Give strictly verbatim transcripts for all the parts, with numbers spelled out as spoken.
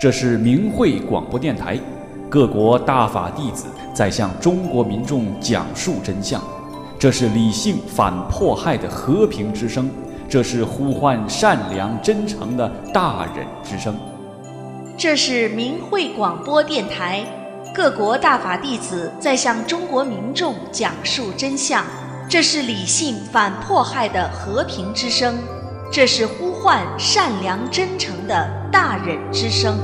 这是明慧广播电台，各国大法弟子在向中国民众讲述真相。这是理性反迫害的和平之声，这是呼唤善良真诚的大忍之声。 这是明慧广播电台，各国大法弟子在向中国民众讲述真相。这是理性反迫害的和平之声，这是呼唤善良真诚的大忍之声。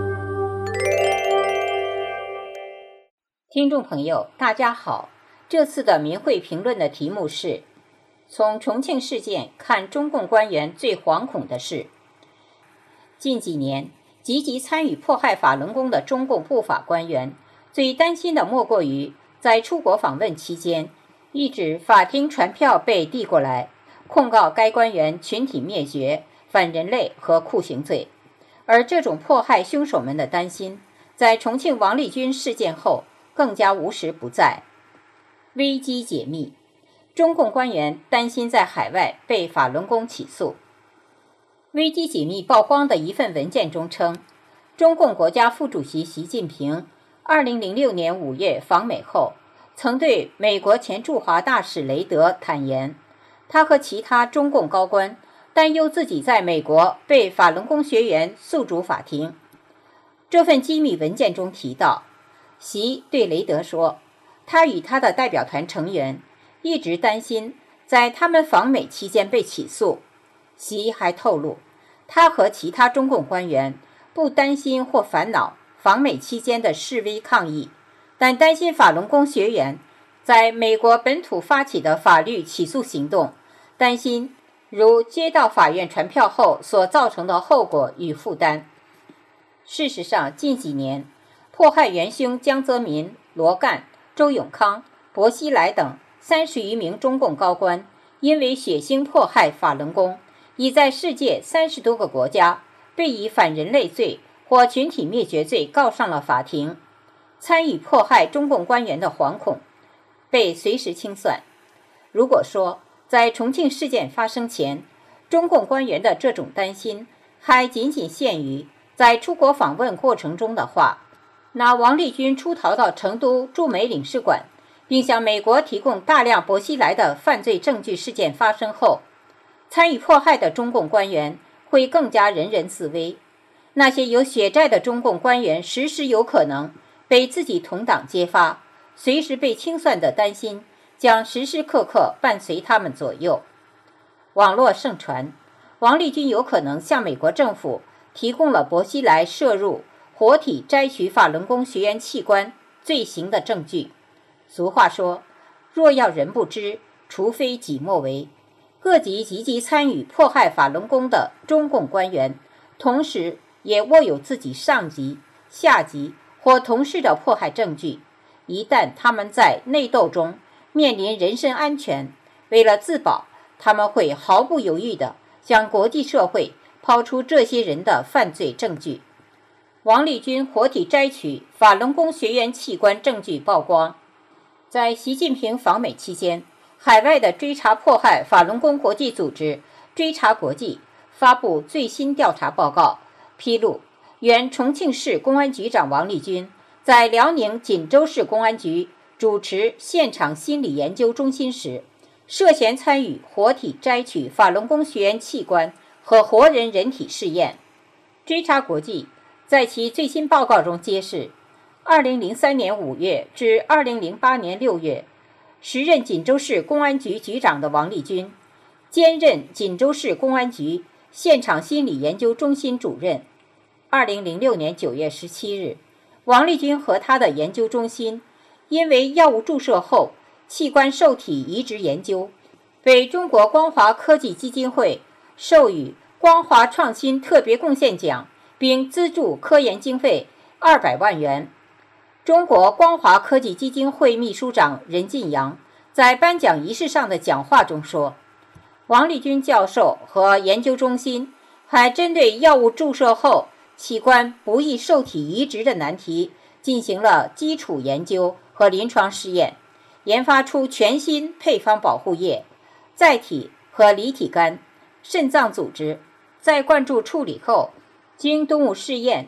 听众朋友，大家好，这次的明慧评论的题目是从重庆事件看中共官员最惶恐的事。近几年积极参与迫害法轮功的中共不法官员最担心的莫过于在出国访问期间，一纸法庭传票被递过来，控告该官员群体灭绝、反人类和酷刑罪。而这种迫害凶手们的担心，在重庆王立军事件后更加无时不在。危机解密，中共官员担心在海外被法轮功起诉。危机解密曝光的一份文件中称，中共国家副主席习近平二零零六年五月访美后，曾对美国前驻华大使雷德坦言，他和其他中共高官担忧自己在美国被法轮功学员诉诸法庭。这份机密文件中提到，习对雷德说，他与他的代表团成员一直担心在他们访美期间被起诉。习还透露，他和其他中共官员不担心或烦恼访美期间的示威抗议，但担心法轮功学员在美国本土发起的法律起诉行动，担心如接到法院传票后所造成的后果与负担。事实上，近几年迫害元凶江泽民、罗干、周永康、薄熙来等三十余名中共高官，因为血腥迫害法轮功，已在世界三十多个国家被以反人类罪或群体灭绝罪告上了法庭。参与迫害中共官员的惶恐被随时清算。如果说在重庆事件发生前，中共官员的这种担心还仅仅限于在出国访问过程中的话，那王立军出逃到成都驻美领事馆，并向美国提供大量薄熙来的犯罪证据事件发生后，参与迫害的中共官员会更加人人自危。那些有血债的中共官员时时有可能被自己同党揭发，随时被清算的担心将时时刻刻伴随他们左右。网络盛传，王立军有可能向美国政府提供了薄熙来涉入活体摘取法轮功学员器官罪行的证据。俗话说，若要人不知，除非己莫为。各级积极参与迫害法轮功的中共官员，同时也握有自己上级、下级或同事的迫害证据。一旦他们在内斗中面临人身安全，为了自保，他们会毫不犹豫地向国际社会抛出这些人的犯罪证据。王立军活体摘取法轮功学员器官证据曝光。在习近平访美期间，海外的追查迫害法轮功国际组织追查国际发布最新调查报告，披露原重庆市公安局长王立军在辽宁锦州市公安局主持现场心理研究中心时，涉嫌参与活体摘取法轮功学员器官和活人人体试验。追查国际在其最新报告中揭示，二零零三年五月至二零零八年六月，时任锦州市公安局局长的王立军兼任锦州市公安局现场心理研究中心主任。二零零六年九月十七日，王立军和他的研究中心因为药物注射后器官受体移植研究，被中国光华科技基金会授予光华创新特别贡献奖，并资助科研经费二百万元。中国光华科技基金会秘书长任进阳在颁奖仪式上的讲话中说，王立军教授和研究中心还针对药物注射后器官不易受体移植的难题进行了基础研究和临床试验，研发出全新配方保护液、载体和离体肝、肾脏组织，在灌注处理后经动物试验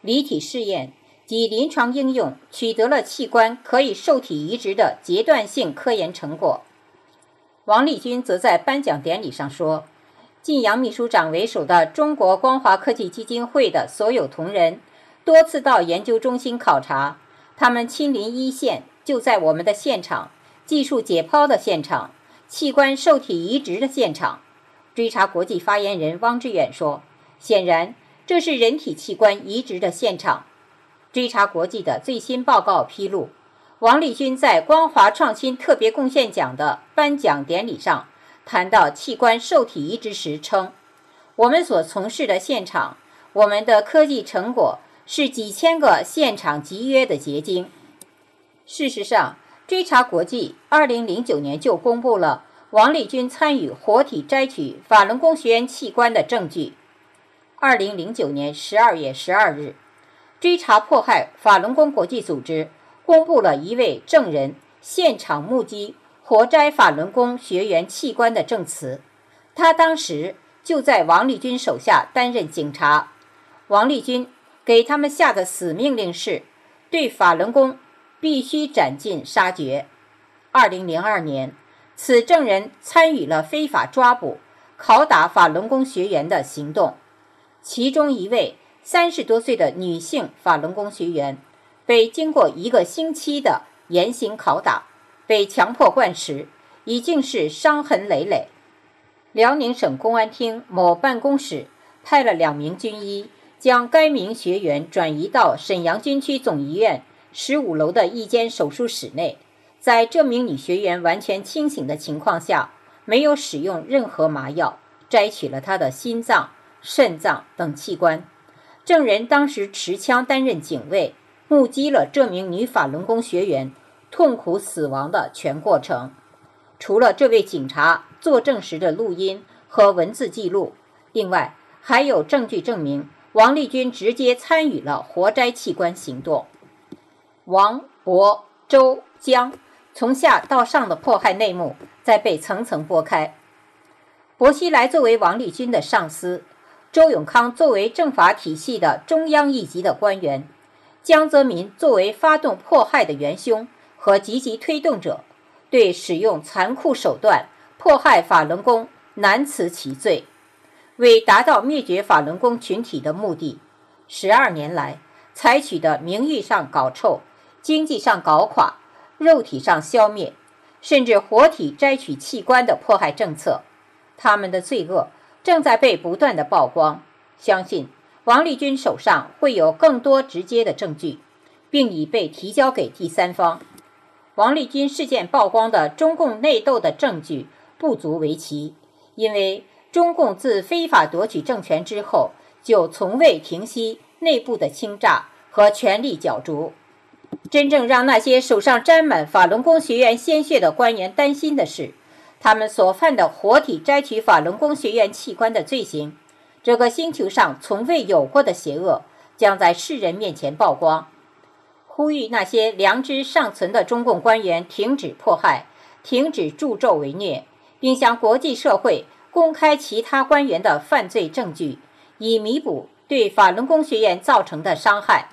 离体试验及临床应用取得了器官可以受体移植的阶段性科研成果。王立军则在颁奖典礼上说，晋阳秘书长为首的中国光华科技基金会的所有同仁多次到研究中心考察，他们亲临一线，就在我们的现场，技术解剖的现场，器官受体移植的现场。追查国际发言人汪志远说，显然这是人体器官移植的现场。追查国际的最新报告披露，王立军在光华创新特别贡献奖的颁奖典礼上谈到器官受体移植时称，我们所从事的现场，我们的科技成果是几千个现场集约的结晶。事实上，追查国际二零零九年就公布了王立军参与活体摘取法轮功学员器官的证据。二零零九年十二月十二日，追查迫害法轮功国际组织公布了一位证人现场目击活摘法轮功学员器官的证词，他当时就在王立军手下担任警察。王立军给他们下的死命令是对法轮功必须斩尽杀绝。二零零二年，此证人参与了非法抓捕、拷打法轮功学员的行动，其中一位三十多岁的女性法轮功学员被经过一个星期的严刑拷打，被强迫灌食，已经是伤痕累累。辽宁省公安厅某办公室派了两名军医，将该名学员转移到沈阳军区总医院十五楼的一间手术室内。在这名女学员完全清醒的情况下，没有使用任何麻药，摘取了她的心脏、肾脏等器官。证人当时持枪担任警卫，目击了这名女法轮功学员痛苦死亡的全过程。除了这位警察作证时的录音和文字记录，另外还有证据证明王立军直接参与了活摘器官行动。王、亳、周、江从下到上的迫害内幕在被层层剥开。薄熙来作为王立军的上司，周永康作为政法体系的中央一级的官员，江泽民作为发动迫害的元凶和积极推动者，对使用残酷手段迫害法轮功难辞其罪。为达到灭绝法轮功群体的目的，十二年来采取的名誉上搞臭、经济上搞垮、肉体上消灭，甚至活体摘取器官的迫害政策，他们的罪恶正在被不断的曝光。相信王立军手上会有更多直接的证据，并已被提交给第三方。王立军事件曝光的中共内斗的证据不足为奇，因为中共自非法夺取政权之后，就从未停息内部的倾轧和权力角逐。真正让那些手上沾满法轮功学员鲜血的官员担心的是，他们所犯的活体摘取法轮功学员器官的罪行，这个星球上从未有过的邪恶，将在世人面前曝光。呼吁那些良知尚存的中共官员停止迫害，停止助纣为虐，并向国际社会公开其他官员的犯罪证据，以弥补对法轮功学员造成的伤害。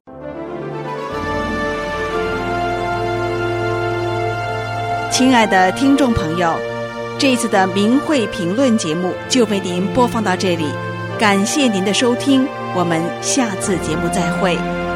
亲爱的听众朋友，这一次的明慧评论节目就为您播放到这里，感谢您的收听，我们下次节目再会。